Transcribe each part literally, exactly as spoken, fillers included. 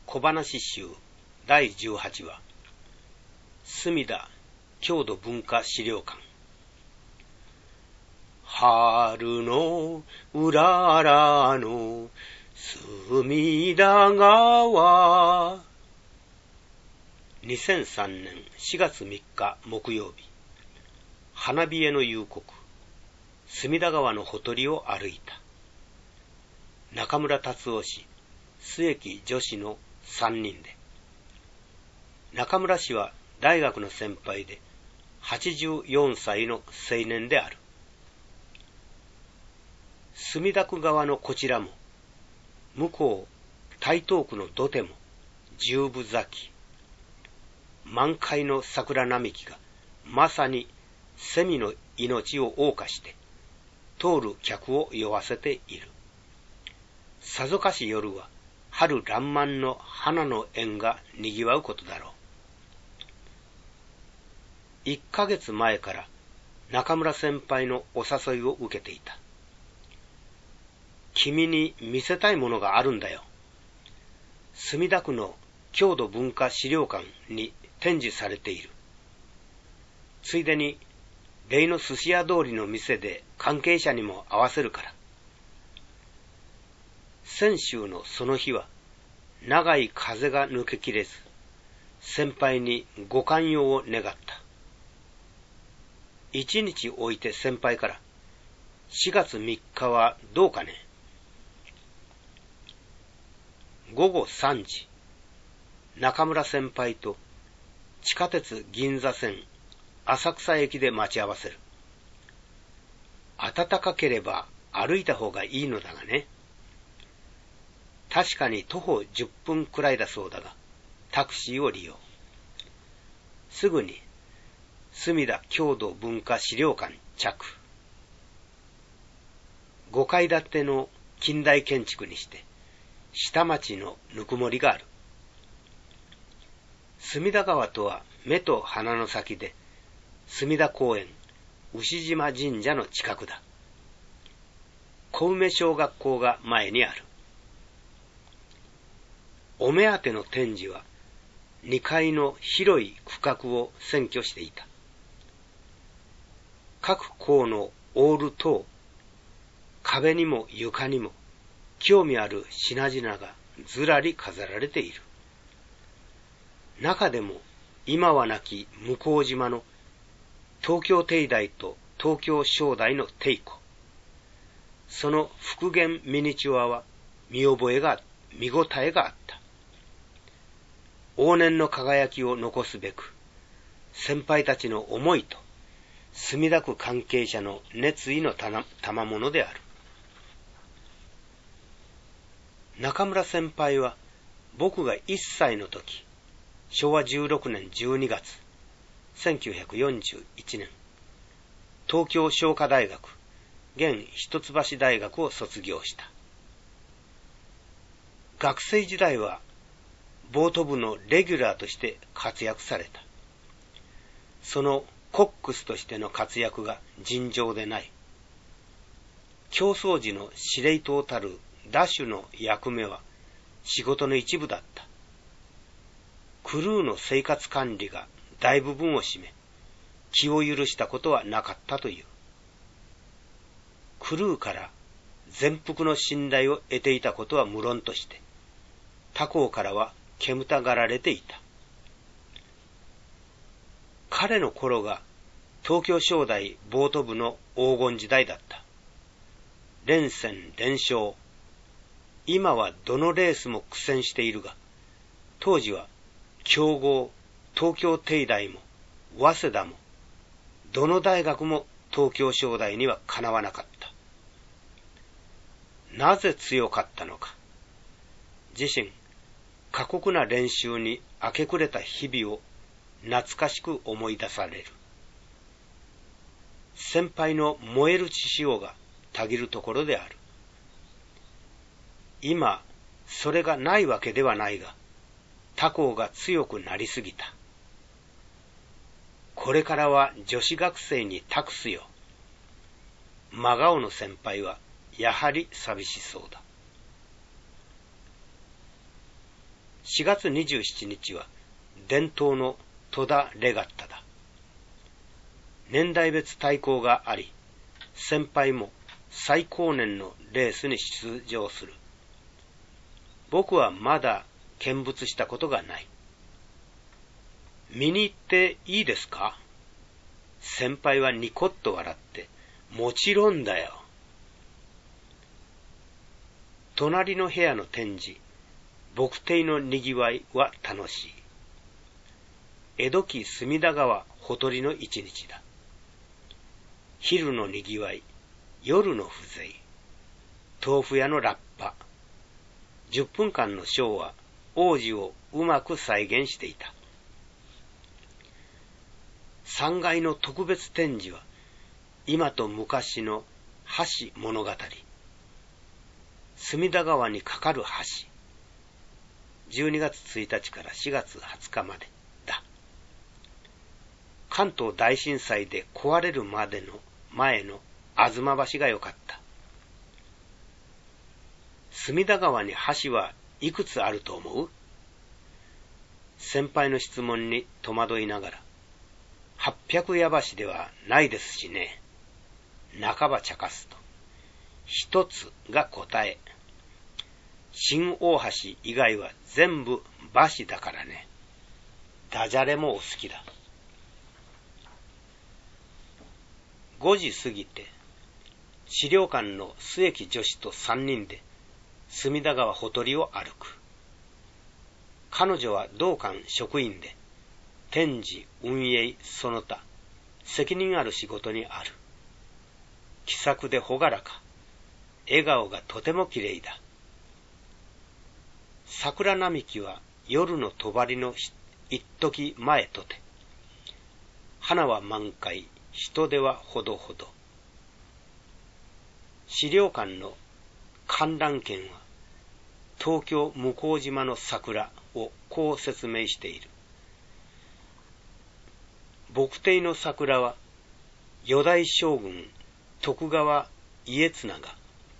小話集だいじゅうはちわ、墨田郷土文化資料館。春のうららの墨田川。にせんさんねんしがつみっか木曜日、花冷えの夕刻、墨田川のほとりを歩いた。中村達夫氏、末木女子の三人で。中村氏は大学の先輩ではちじゅうよんさいの青年である。墨田区側のこちらも、向こう台東区の土手も十分咲き、満開の桜並木がまさにセミの命を謳歌して通る客を酔わせている。さぞかし夜は春爛漫の花の園が賑わうことだろう。一ヶ月前から中村先輩のお誘いを受けていた。君に見せたいものがあるんだよ。墨田区の郷土文化資料館に展示されている。ついでに例の寿司屋通りの店で関係者にも会わせるから。先週のその日は長い風が抜けきれず、先輩にご寛容を願った。一日置いて先輩から、しがつみっかはどうかね。ごごさんじ、中村先輩と地下鉄銀座線浅草駅で待ち合わせる。暖かければ歩いた方がいいのだがね。確かに徒歩じゅっぷんくらいだそうだが、タクシーを利用。すぐに墨田郷土文化資料館着。ごかい建ての近代建築にして、下町のぬくもりがある。墨田川とは目と鼻の先で、墨田公園、牛島神社の近くだ。小梅小学校が前にある。お目当ての展示はにかいの広い区画を占拠していた。各校のオール等、壁にも床にも興味ある品々がずらり飾られている。中でも今はなき向島の東京帝大と東京商大の帝庫。その復元ミニチュアは見覚えが、見応えがあった。往年の輝きを残すべく、先輩たちの思いと墨田区関係者の熱意の賜物である。中村先輩は僕がいっさいの時、しょうわじゅうろくねんじゅうにがつ、せんきゅうひゃくよんじゅういちねん、東京商科大学、現一橋大学を卒業した。学生時代はボート部のレギュラーとして活躍された。そのコックスとしての活躍が尋常でない。競争時の司令塔たるダッシュの役目は仕事の一部だった。クルーの生活管理が大部分を占め、気を許したことはなかったという。クルーから全幅の信頼を得ていたことは無論として、他校からは煙たがられていた。彼の頃が東京商大ボート部の黄金時代だった。連戦連勝。今はどのレースも苦戦しているが、当時は強豪東京帝大も早稲田もどの大学も東京商大にはかなわなかった。なぜ強かったのか。自身過酷な練習に明け暮れた日々を懐かしく思い出される。先輩の燃える血潮がたぎるところである。今、それがないわけではないが、他校が強くなりすぎた。これからは女子学生に託すよ。真顔の先輩はやはり寂しそうだ。 しがつにじゅうしちにちは伝統の戸田レガッタだ。年代別対抗があり、先輩も最高年のレースに出場する。僕はまだ見物したことがない。見に行っていいですか？先輩はニコッと笑って、もちろんだよ。隣の部屋の展示、牧亭のにぎわいは楽しい。江戸期隅田川ほとりの一日だ。昼のにぎわい、夜の風情、豆腐屋のラッパ。じゅっぷんかんのショーは王子をうまく再現していた。さんがいの特別展示は今と昔の橋物語。隅田川に架かる橋。じゅうにがつついたちからしがつはつかまでだ。関東大震災で壊れるまでの前の吾妻橋が良かった。隅田川に橋はいくつあると思う？先輩の質問に戸惑いながら、八百矢橋ではないですしね。半ば茶化すと、一つが答え。新大橋以外は全部橋だからね。ダジャレもお好きだ。ごじ過ぎて、資料館の末木女子と三人で隅田川ほとりを歩く。彼女は同館職員で、展示、運営、その他、責任ある仕事にある。気さくで朗らか、笑顔がとてもきれいだ。桜並木は夜の帳の一時前とて、花は満開、人手はほどほど。資料館の観覧券は、東京向島の桜をこう説明している。牧亭の桜は、四代将軍徳川家綱が、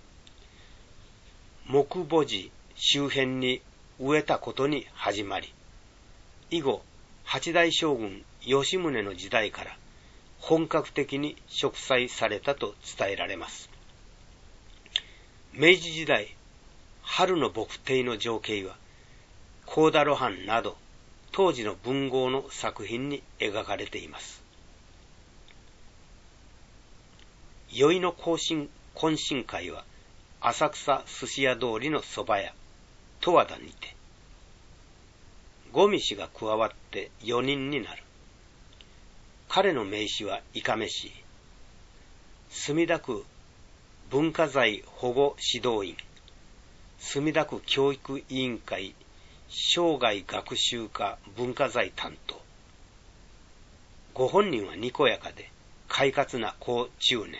木母寺周辺に植えたことに始まり、以後、八代将軍吉宗の時代から本格的に植栽されたと伝えられます。明治時代、春の牧亭の情景は、幸田露伴など、当時の文豪の作品に描かれています。宵の懇親、懇親会は、浅草寿司屋通りの蕎麦屋、十和田にて、五味氏が加わってよにんになる。彼の名刺はいかめしい。墨田区文化財保護指導員、墨田区教育委員会生涯学習科文化財担当。ご本人はにこやかで快活な好中年。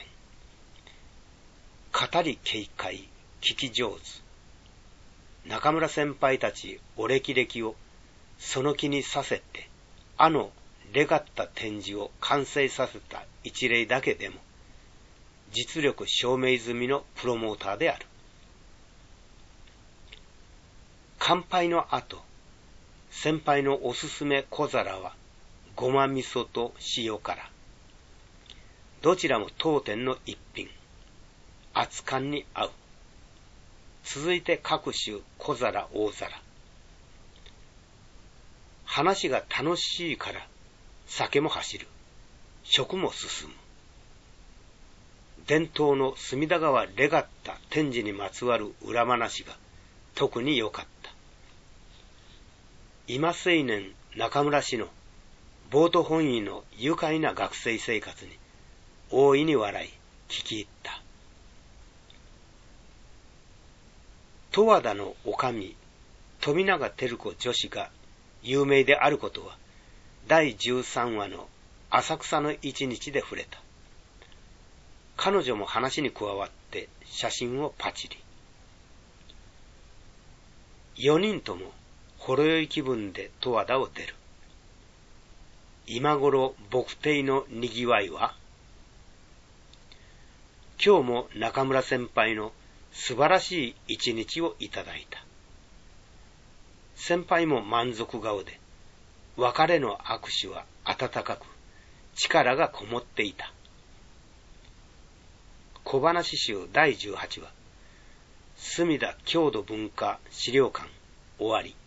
語り軽快、聞き上手。中村先輩たちお歴々をその気にさせて、あのレガッタ展示を完成させた一例だけでも、実力証明済みのプロモーターである。乾杯の後、先輩のおすすめ小皿は、ごま味噌と塩辛。どちらも当店の一品。熱燗に合う。続いて各種小皿大皿。話が楽しいから酒も走る。食も進む。伝統の隅田川レガッタ展示にまつわる裏話が特に良かった。今青年中村氏のボート本位の愉快な学生生活に大いに笑い聞き入った。十和田の女将、富永照子女子が有名であることは、だいじゅうさんわの浅草の一日で触れた。彼女も話に加わって写真をパチリ。よにんともほろ酔い気分で十和田を出る。今頃牧亭のにぎわいは？今日も中村先輩の素晴らしい一日をいただいた。 先輩も満足顔で、別れの握手は温かく、力がこもっていた。小話集だいじゅうはちわ、墨田郷土文化資料館終わり。